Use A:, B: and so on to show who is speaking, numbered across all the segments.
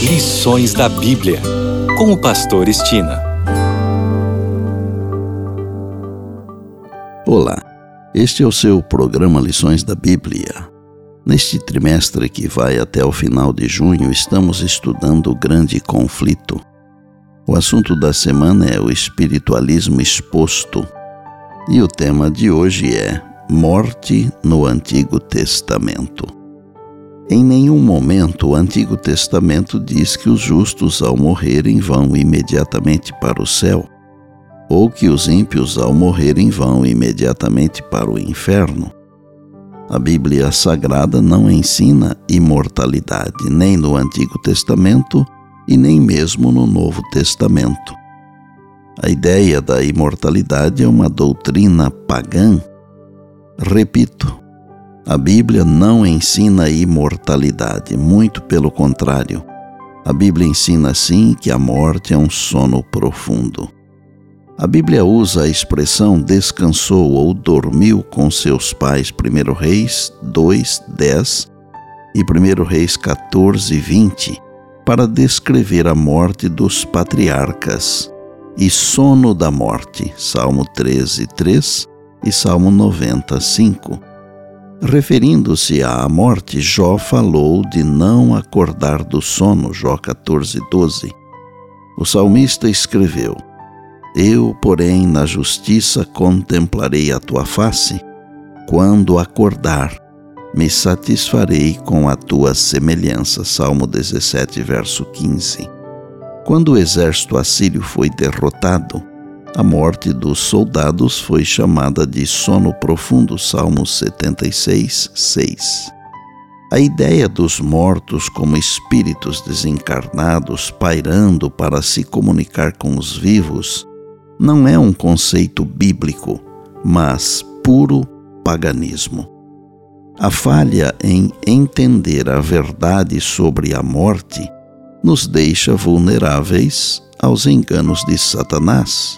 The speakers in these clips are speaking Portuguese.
A: Lições da Bíblia, com o pastor Estina.
B: Olá, este é o seu programa Lições da Bíblia. Neste trimestre que vai até o final de junho, estamos estudando o grande conflito. O assunto da semana é o espiritualismo exposto. E o tema de hoje é morte no Antigo Testamento. Em nenhum momento o Antigo Testamento diz que os justos ao morrerem vão imediatamente para o céu, ou que os ímpios ao morrerem vão imediatamente para o inferno. A Bíblia Sagrada não ensina imortalidade, nem no Antigo Testamento e nem mesmo no Novo Testamento. A ideia da imortalidade é uma doutrina pagã. Repito, a Bíblia não ensina imortalidade, muito pelo contrário. A Bíblia ensina sim que a morte é um sono profundo. A Bíblia usa a expressão descansou ou dormiu com seus pais, 1 Reis 2:10 e 1 Reis 14:20, para descrever a morte dos patriarcas, e sono da morte, Salmo 13:3 e Salmo 90:5. Referindo-se à morte, Jó falou de não acordar do sono, Jó 14:12. O salmista escreveu: Eu, porém, na justiça contemplarei a tua face. Quando acordar, me satisfarei com a tua semelhança. Salmo 17, verso 15. Quando o exército assírio foi derrotado, a morte dos soldados foi chamada de sono profundo. Salmo 76, 6. A ideia dos mortos como espíritos desencarnados pairando para se comunicar com os vivos não é um conceito bíblico, mas puro paganismo. A falha em entender a verdade sobre a morte nos deixa vulneráveis aos enganos de Satanás.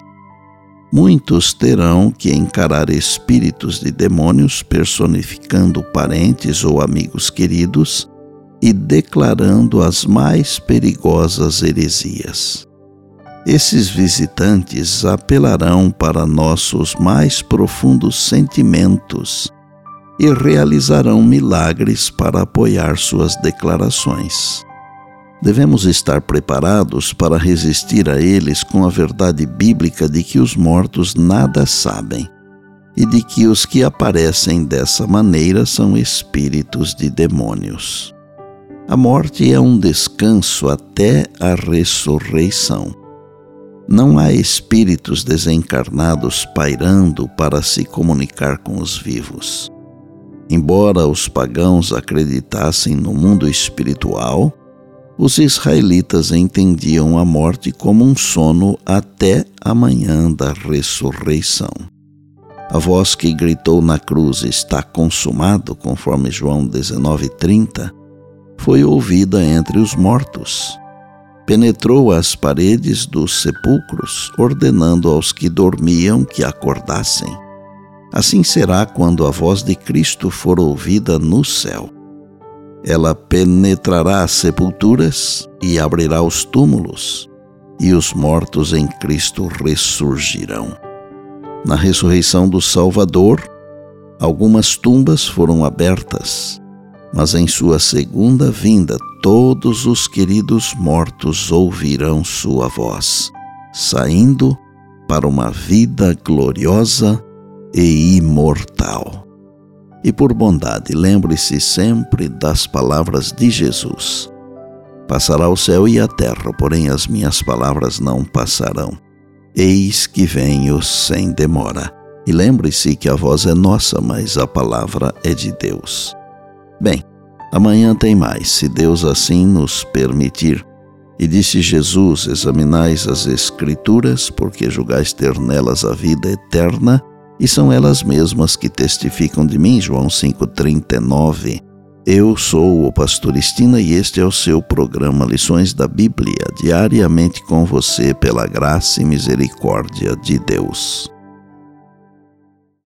B: Muitos terão que encarar espíritos de demônios personificando parentes ou amigos queridos e declarando as mais perigosas heresias. Esses visitantes apelarão para nossos mais profundos sentimentos e realizarão milagres para apoiar suas declarações. Devemos estar preparados para resistir a eles com a verdade bíblica de que os mortos nada sabem e de que os que aparecem dessa maneira são espíritos de demônios. A morte é um descanso até a ressurreição. Não há espíritos desencarnados pairando para se comunicar com os vivos. Embora os pagãos acreditassem no mundo espiritual, os israelitas entendiam a morte como um sono até a manhã da ressurreição. A voz que gritou na cruz está consumado, conforme João 19:30, foi ouvida entre os mortos. Penetrou as paredes dos sepulcros, ordenando aos que dormiam que acordassem. Assim será quando a voz de Cristo for ouvida no céu. Ela penetrará as sepulturas e abrirá os túmulos, e os mortos em Cristo ressurgirão. Na ressurreição do Salvador, algumas tumbas foram abertas, mas em sua segunda vinda, todos os queridos mortos ouvirão sua voz, saindo para uma vida gloriosa e imortal. E por bondade, lembre-se sempre das palavras de Jesus. Passará o céu e a terra, porém as minhas palavras não passarão. Eis que venho sem demora. E lembre-se que a voz é nossa, mas a palavra é de Deus. Bem, amanhã tem mais, se Deus assim nos permitir. E disse Jesus: examinais as Escrituras, porque julgais ter nelas a vida eterna, e são elas mesmas que testificam de mim. João 5:39. Eu sou o pastor Estina e este é o seu programa Lições da Bíblia, diariamente com você pela graça e misericórdia de Deus.